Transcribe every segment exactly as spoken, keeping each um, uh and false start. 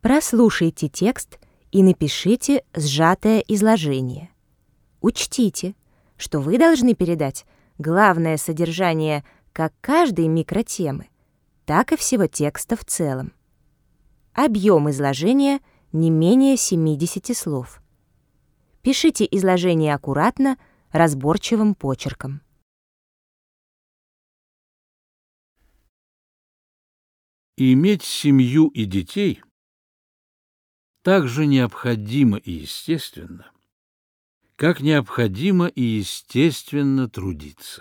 Прослушайте текст и напишите сжатое изложение. Учтите, что вы должны передать главное содержание как каждой микротемы, так и всего текста в целом. Объем изложения не менее семидесяти слов. Пишите изложение аккуратно, разборчивым почерком. Иметь семью и детей так же необходимо и естественно, как необходимо и естественно трудиться.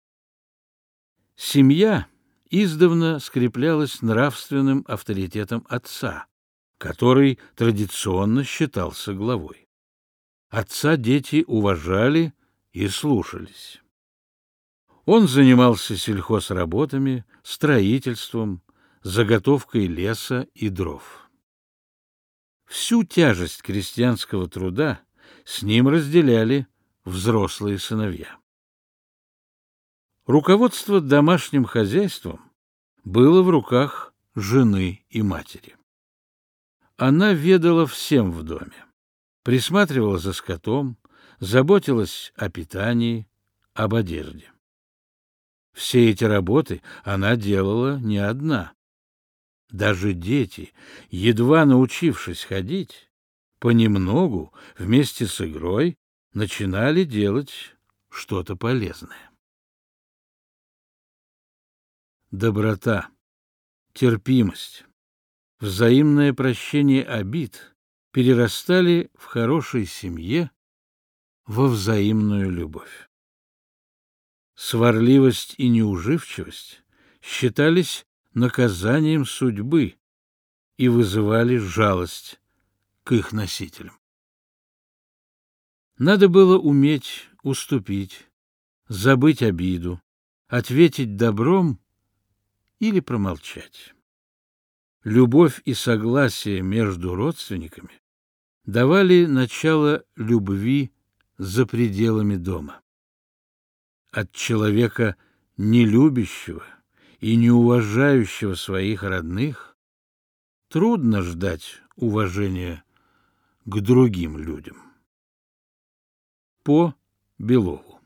Семья издавна скреплялась нравственным авторитетом отца, который традиционно считался главой. Отца дети уважали и слушались. Он занимался сельхозработами, строительством, заготовкой леса и дров. Всю тяжесть крестьянского труда с ним разделяли взрослые сыновья. Руководство домашним хозяйством было в руках жены и матери. Она ведала всем в доме, присматривала за скотом, заботилась о питании, об одежде. Все эти работы она делала не одна. Даже дети, едва научившись ходить, понемногу вместе с игрой начинали делать что-то полезное. Доброта, терпимость, взаимное прощение обид перерастали в хорошей семье во взаимную любовь. Сварливость и неуживчивость считались наказанием судьбы и вызывали жалость к их носителям. Надо было уметь уступить, забыть обиду, ответить добром или промолчать. Любовь и согласие между родственниками давали начало любви за пределами дома. От человека, не любящего и не уважающего своих родных, трудно ждать уважения к другим людям. По Белову.